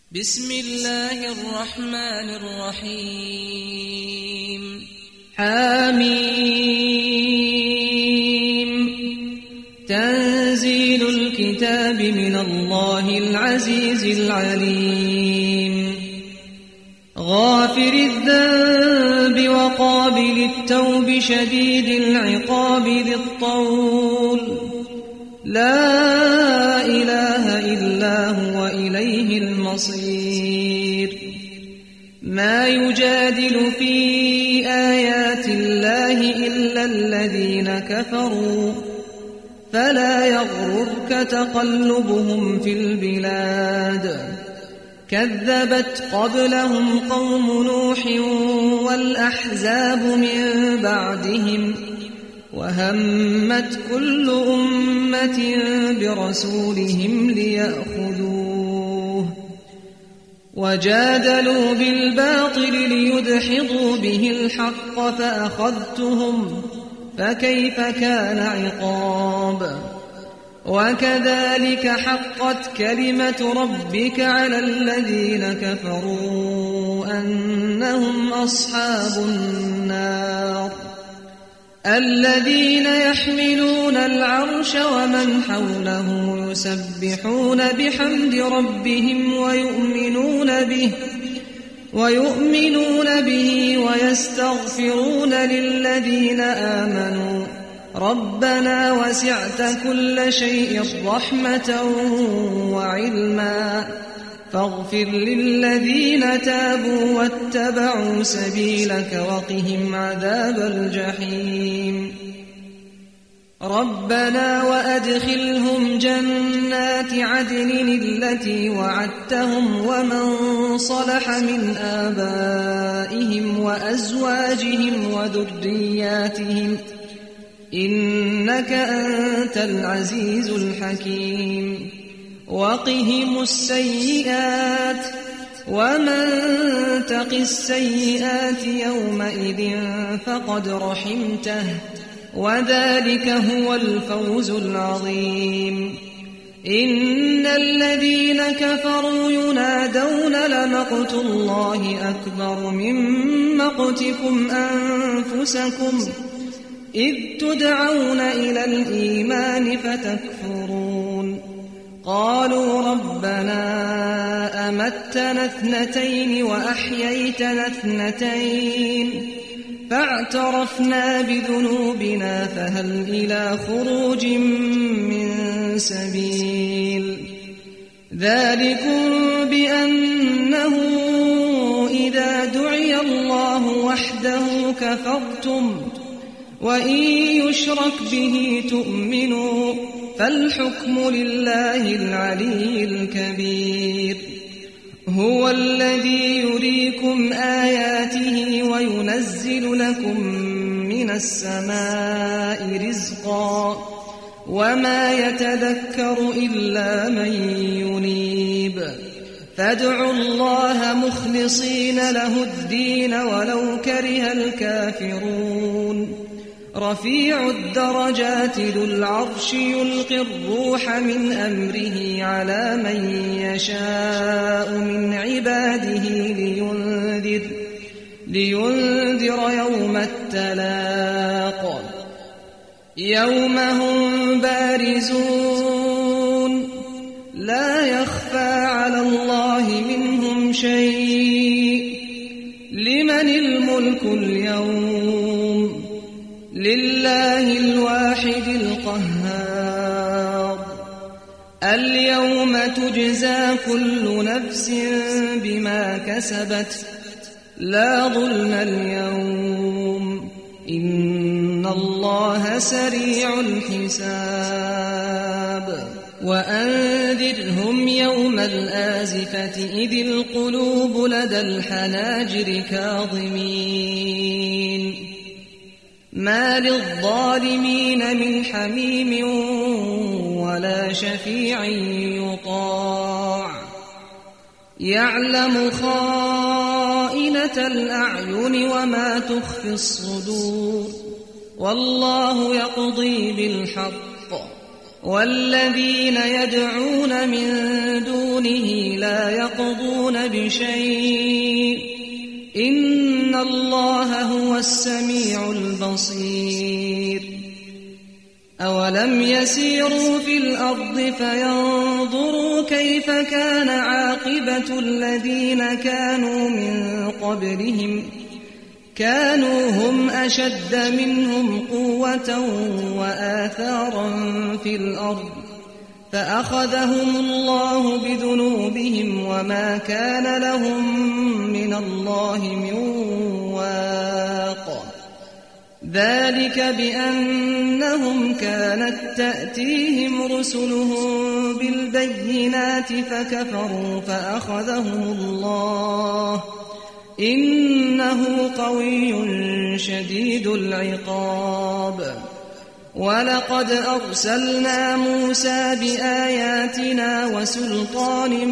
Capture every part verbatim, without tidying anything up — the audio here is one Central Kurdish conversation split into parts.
بسم الله الرحمن الرحيم حميم تنزيل الكتاب من الله العزيز العليم غافر الذنب وقابل التوب شديد العقاب ذي الطول لا إله إلا هو إليه المصير ما يجادل في آيات الله إلا الذين كفروا فلا يغررك تقلبهم في البلاد كذبت قبلهم قوم نوح والأحزاب من بعدهم وهمت كل أمة برسولهم ليأخذوه وجادلوا بالباطل ليدحضوا به الحق فأخذتهم فكيف كان عقاب وكذلك حقت كلمة ربك على الذين كفروا أنهم أصحاب النار الذين يحملون العرش ومن حوله يسبحون بحمد ربهم ويؤمنون به ويؤمنون به ويستغفرون للذين آمنوا ربنا وسعت كل شيء رحمة وعلما فاغفر للذين تابوا واتبعوا سبيلك وقهم عذاب الجحيم ربنا وأدخلهم جنات عدن التي وعدتهم ومن صلح من آبائهم وأزواجهم وذرياتهم إنك أنت العزيز الحكيم وقهم السيئات ومن تق السيئات يومئذ فقد رحمته وذلك هو الفوز العظيم إن الذين كفروا ينادون لمقت الله أكبر من مقتكم أنفسكم إذ تدعون إلى الإيمان فتكفرون قالوا ربنا أمتنا اثنتين وأحييتنا اثنتين فاعترفنا بذنوبنا فهل إلى خروج من سبيل ذلكم بأنه إذا دعي الله وحده كفرتم وإن يشرك به تؤمنوا فالحكم لله العلي الكبير هو الذي يريكم آياته وينزل لكم من السماء رزقا وما يتذكر إلا من ينيب فادعوا الله مخلصين له الدين ولو كره الكافرون رفيع الدرجات ذو العرش يلقي الروح من أمره على من يشاء من عباده لينذر, لينذر يوم التلاق يوم هم بارزون لا يخفى على الله منهم شيء لمن الملك اليوم لله الواحد القهار اليوم تجزى كل نفس بما كسبت لا ظلم اليوم إن الله سريع الحساب وأنذرهم يوم الآزفة إذ القلوب لدى الحناجر كاظمين ما للظالمين من حميم ولا شفيع يطاع يعلم خائنة الأعين وما تخفي الصدور والله يقضي بالحق والذين يدعون من دونه لا يقضون بشيء إن الله هو السميع البصير أولم يسيروا في الأرض فينظروا كيف كان عاقبة الذين كانوا من قبلهم كانوا هم أشد منهم قوة وآثارا في الأرض فأخذهم الله بذنوبهم وما كان لهم من الله من واق ذلك بأنهم كانت تأتيهم رسلهم بالبينات فكفروا فأخذهم الله إنه قوي شديد العقاب ولقد أرسلنا موسى بآياتنا وسلطان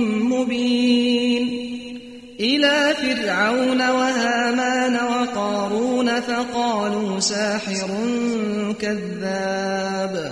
مبين إلى فرعون وهامان وقارون فقالوا ساحر كذاب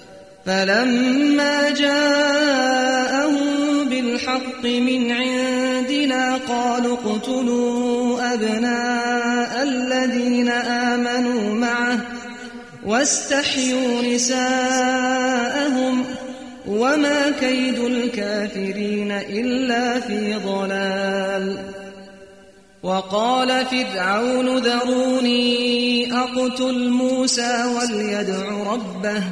فلما جاءهم بالحق من عندنا قالوا اقتلوا أبناء الذين آمنوا معه واستحيوا نساءهم وما كيد الكافرين إلا في ضلال وقال فرعون ذروني أقتل موسى وليدع ربه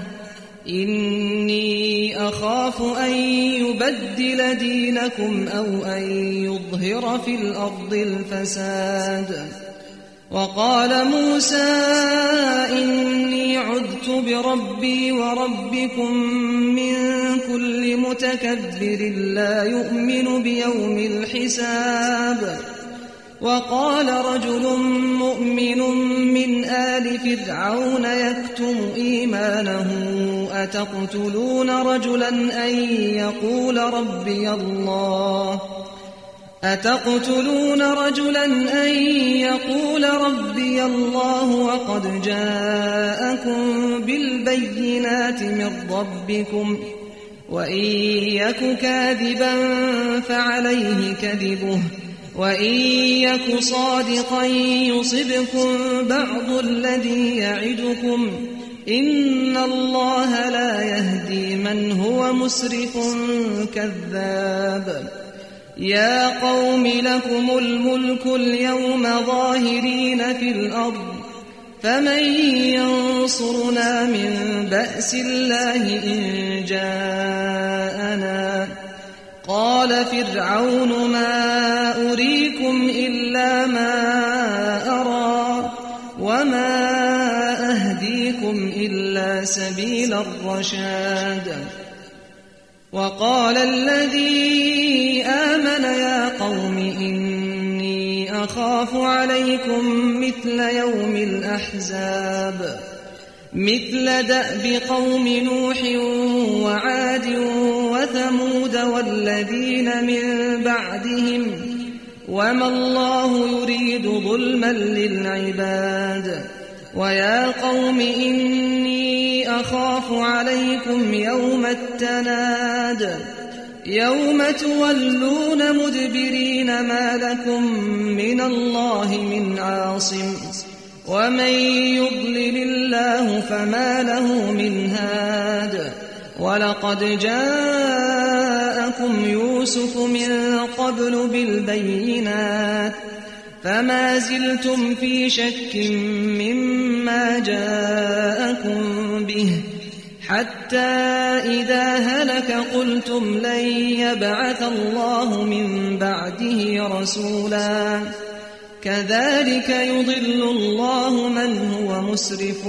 إني أخاف أن يبدل دينكم أو أن يظهر في الأرض الفساد وقال موسى إني عذت بربي وربكم من كل متكبر لا يؤمن بيوم الحساب وقال رجل مؤمن من آل فرعون يكتم إيمانه أتقتلون رجلا أن يقول ربي الله أتقتلون رجلا أن يقول ربي الله وقد جاءكم بالبينات من ربكم وإن يك كاذبا فعليه كذبه وإن يك صادقا يصبكم بعض الذي يعدكم إن الله لا يهدي من هو مسرف كذاب يا قوم لكم الملك اليوم ظاهرين في الأرض فمن ينصرنا من بأس الله إن جاءنا قال فرعون ما أريكم إلا ما أرى وما أهديكم إلا سبيل الرشاد وقال الذي آمن يا قوم إني أخاف عليكم مثل يوم الأحزاب مثل دأب قوم نوح وعاد وثمود والذين من بعدهم وما الله يريد ظلما للعباد ويا قوم إني أخاف عليكم يوم التناد يوم تولون مدبرين ما لكم من الله من عاصم ومن يضلل الله فما له من هاد ولقد جاءكم يوسف من قبل بالبينات فما زلتم في شك مما جاءكم به حتى إذا هلك قلتم لن يبعث الله من بعده رسولا كذلك يضل الله من هو مسرف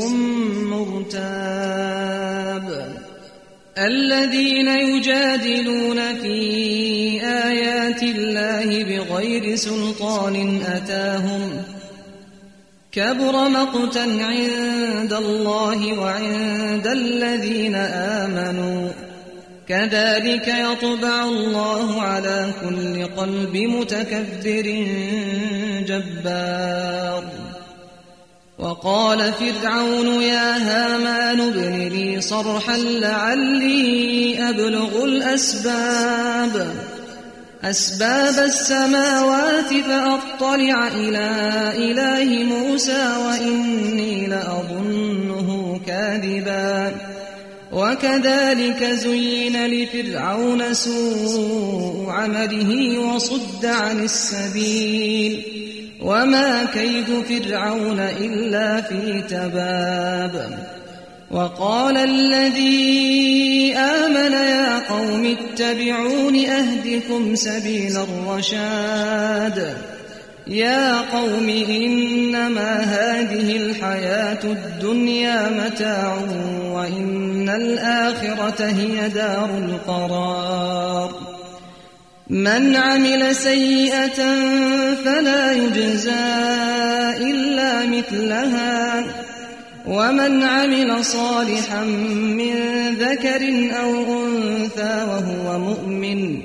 مرتاب الذين يجادلون في آيات الله بغير سلطان أتاهم كبر مقتا عند الله وعند الذين آمنوا كذلك يطبع الله على كل قلب متكبر جبار وقال فرعون يا هامان ابن لي صرحا لعلي أبلغ الأسباب أسباب السماوات فأطلع إلى إله موسى وإني لأظنه كاذبا وكذلك زين لفرعون سوء عمله وصد عن السبيل وما كيد فرعون إلا في تباب وقال الذي آمن يا قوم اتبعون أهدكم سبيل الرشاد يا قوم إنما هذه الحياة الدنيا متاع وإن الآخرة هي دار القرار من عمل سيئة فلا يجزى إلا مثلها ومن عمل صالحا من ذكر أو أنثى وهو مؤمن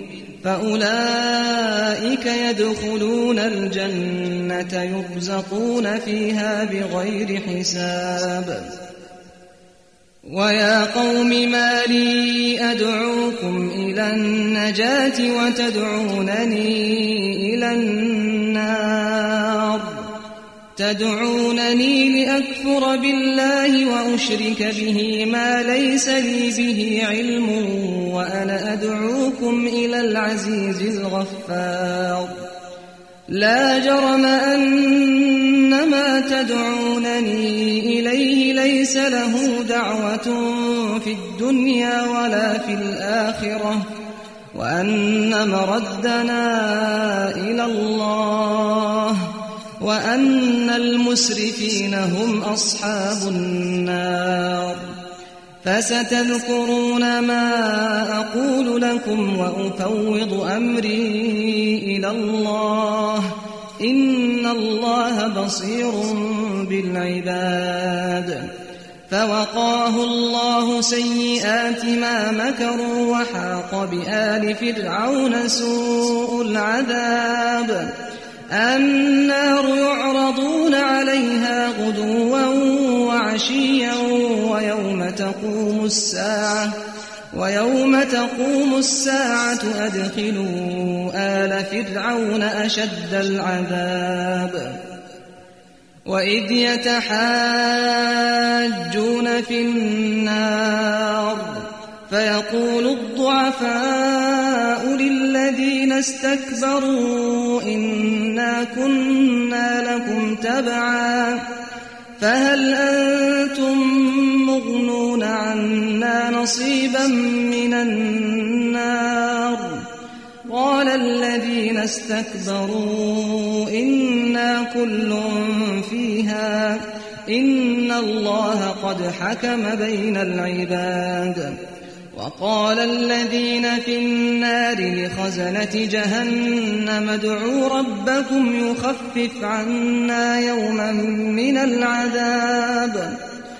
فأولئك يدخلون الجنة يرزقون فيها بغير حساب ويا قوم ما لي أدعوكم إلى النجاة وتدعونني إلى النار تدعونني لأكفر بالله وأشرك به ما ليس لي به علم وأنا أدعوكم إلى العزيز الغفار لا جرم أن ما تدعونني إليه ليس له دعوة في الدنيا ولا في الآخرة وأن مردنا إلى الله وأن المسرفين هم أصحاب النار فستذكرون ما أقول لكم وأفوض أمري إلى الله إن الله بصير بالعباد فوقاه الله سيئات ما مكروا وحاق بآل فرعون سوء العذاب النار يعرضون عليها غدوا وعشيا ويوم تقوم الساعة ويوم تقوم الساعة أدخلوا آل فرعون أشد العذاب وإذ يتحاجون في النار فيقول الضعفاء للذين استكبروا إنا كنا لكم تبعا فهل أنتم مغنون عنا نصيبا من النار قال الذين استكبروا إنا كل فيها إن الله قد حكم بين العباد وقال الذين في النار لخزنة جهنم ادعوا ربكم يخفف عنا يوما من العذاب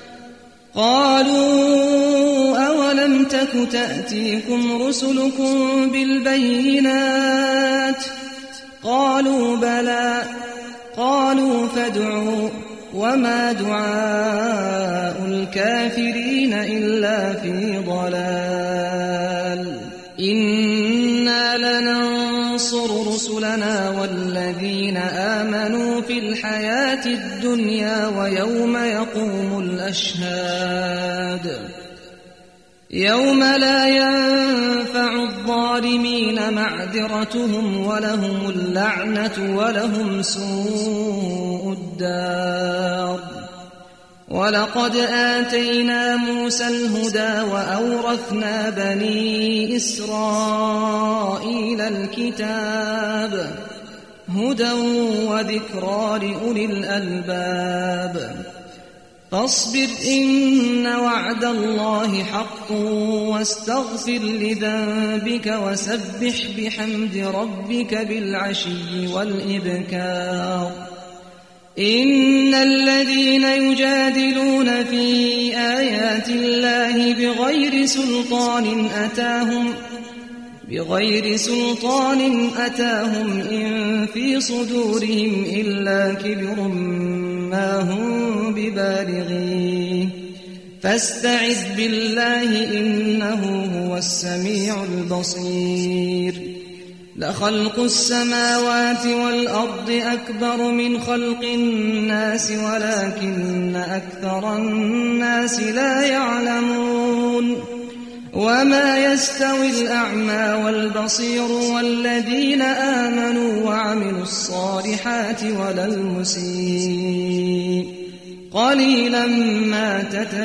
قالوا أولم تك تأتيكم رسلكم بالبينات قالوا بلى قالوا فادعوا وما دعاء الكافرين إلا في ضلال إنا لننصر رسلنا والذين آمنوا في الحياة الدنيا ويوم يقوم الأشهاد يوم لا ينفع الظالمين معذرتهم ولهم اللعنة ولهم سوء الدار ولقد آتينا موسى الهدى وأورثنا بني إسرائيل الكتاب هدى وذكرى لأولي الألباب فاصبر إن وعد الله حق واستغفر لذنبك وسبح بحمد ربك بالعشي والإبكار إن الذين يجادلون في آيات الله بغير سلطان أتاهم بغير سلطان أتاهم إن في صدورهم إلا كبر ما هم ببالغيه فاستعذ بالله إنه هو السميع البصير لخلق السماوات والأرض أكبر من خلق الناس ولكن أكثر الناس لا يعلمون وما يستوي الأعمى والبصير والذين آمنوا وعملوا الصالحات ولا المسيء قليلا ما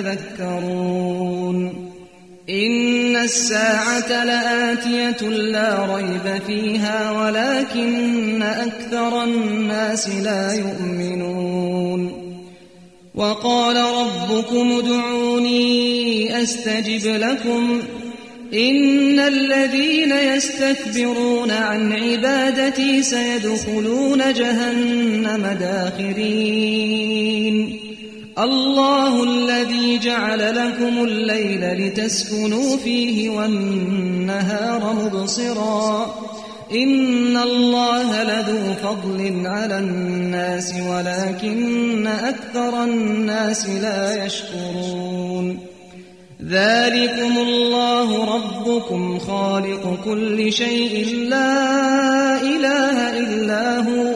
تتذكرون إن الساعة لآتية لا ريب فيها ولكن أكثر الناس لا يؤمنون وقال ربكم ادعوني أستجب لكم إن الذين يستكبرون عن عبادتي سيدخلون جهنم داخرين الله الذي جعل لكم الليل لتسكنوا فيه والنهار مبصرا إن الله لذو فضل على الناس ولكن أكثر الناس لا يشكرون ذلكم الله ربكم خالق كل شيء لا إله إلا هو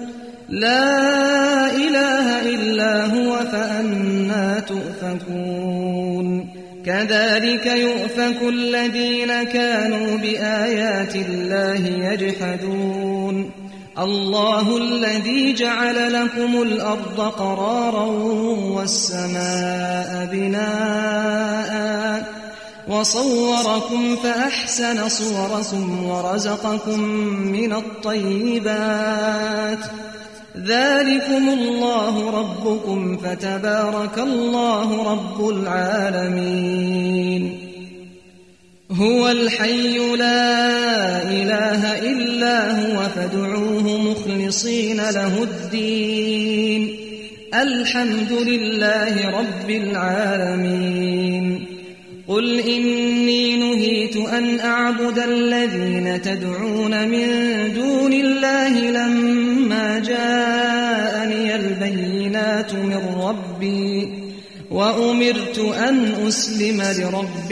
لا إله إلا هو فأنى تؤفكون كذلك يؤفك الذين كانوا بآيات الله يجحدون الله الذي جعل لكم الأرض قرارا والسماء بناء وصوركم فأحسن صوركم ورزقكم من الطيبات ذلكم الله ربكم فتبارك الله رب العالمين هو الحي لا إله إلا هو فادعوه مخلصين له الدين الحمد لله رب العالمين قل إني نهيت أن أعبد الذين تدعون من دون الله لما جاءني البينات من ربي وأمرت أن أسلم لرب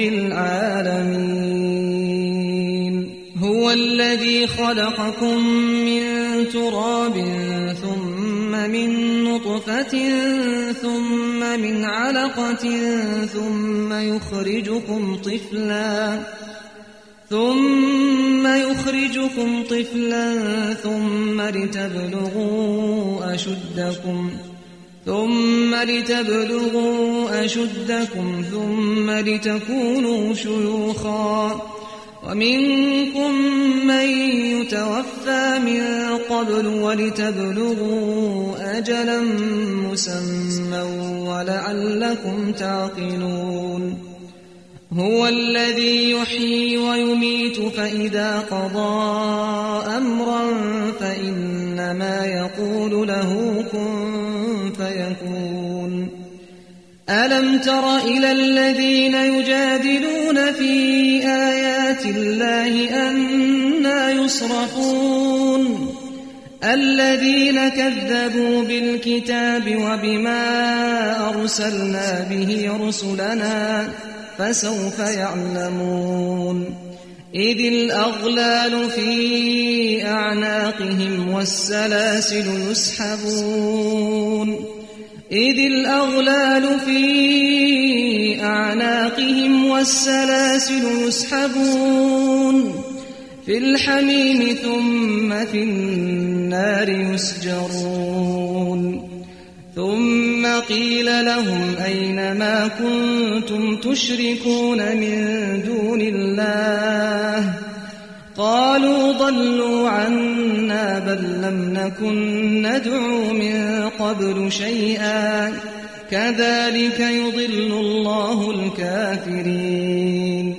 العالمين هو الذي خلقكم من تراب ثم من نطفة ثم من علقة ثم يخرجكم طفلا ثم يخرجكم طفلا ثم لتبلغوا أشدكم ثم لتبلغوا أشدكم ثم لتكونوا شيوخا ومنكم من يتوفى من قبل ولتبلغوا أجلا مسمى ولعلكم تعقلون هو الذي يحيي ويميت فإذا قضى أمرا فإنما يقول له كن فيكون ألم تر إلى الذين يجادلون في آيات الله أنى يصرفون الذين كذبوا بالكتاب وبما أرسلنا به رسلنا فسوف يعلمون إذ الأغلال في أعناقهم والسلاسل يسحبون إذ الأغلال في أعناقهم والسلاسل يسحبون في الحميم ثم في النار يسجرون ثم قيل لهم أين ما كنتم تشركون من دون الله قالوا ضلوا عنا بل لم نكن ندعو من قبل شيئا كذلك يضل الله الكافرين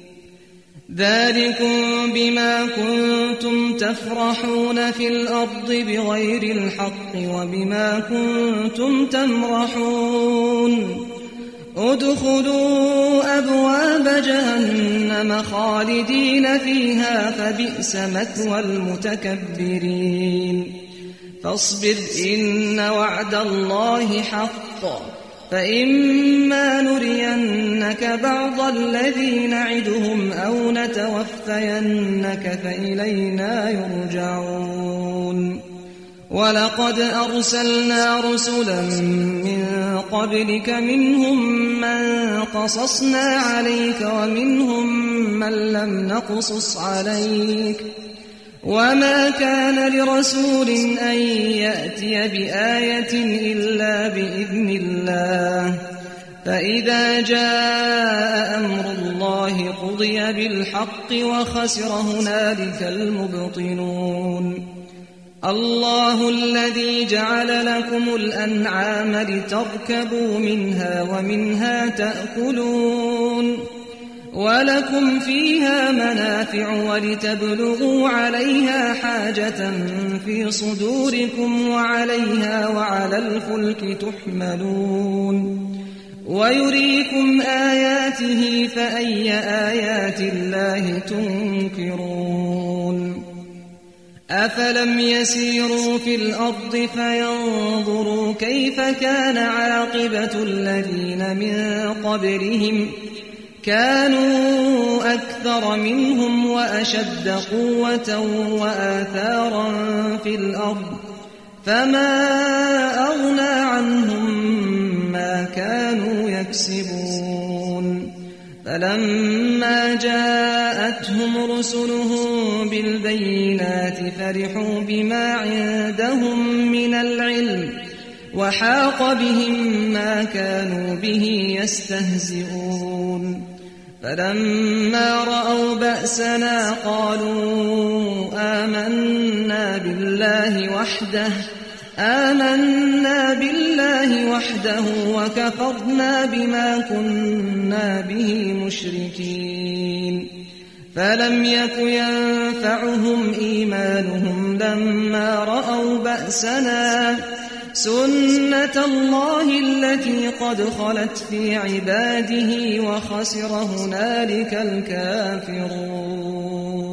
ذلكم بما كنتم تفرحون في الأرض بغير الحق وبما كنتم تمرحون ادخلوا أبواب جهنم جهنم خالدين فيها فبئس مثوى المتكبرين فاصبر إن وعد الله حق فإما نرينك بعض الذي نعدهم أو نتوفينك فإلينا يرجعون ولقد أرسلنا رسلا من قبلك منهم من قصصنا عليك ومنهم من لم نقصص عليك وما كان لرسول أن يأتي بآية إلا بإذن الله فإذا جاء أمر الله قضي بالحق وخسر هنالك المبطلون الله الذي جعل لكم الأنعام لتركبوا منها ومنها تأكلون ولكم فيها منافع ولتبلغوا عليها حاجة في صدوركم وعليها وعلى الفلك تحملون ويريكم آياته فأي آيات الله تنكرون أفلم يسيروا في الأرض فينظروا كيف كان عاقبة الذين من قبلهم كانوا أكثر منهم وأشد قوة وآثارا في الأرض فما أغنى عنهم ما كانوا يكسبون فلما جاءتهم رسلهم بالبينات فرحوا بما عندهم من العلم وحاق بهم ما كانوا به يستهزئون فلما رأوا بأسنا قالوا آمنا بالله وحده آمنا بالله وحده وكفرنا بما كنا به مشركين فلم يك ينفعهم إيمانهم لما رأوا بأسنا سنة الله التي قد خلت في عباده وخسر هنالك الكافرون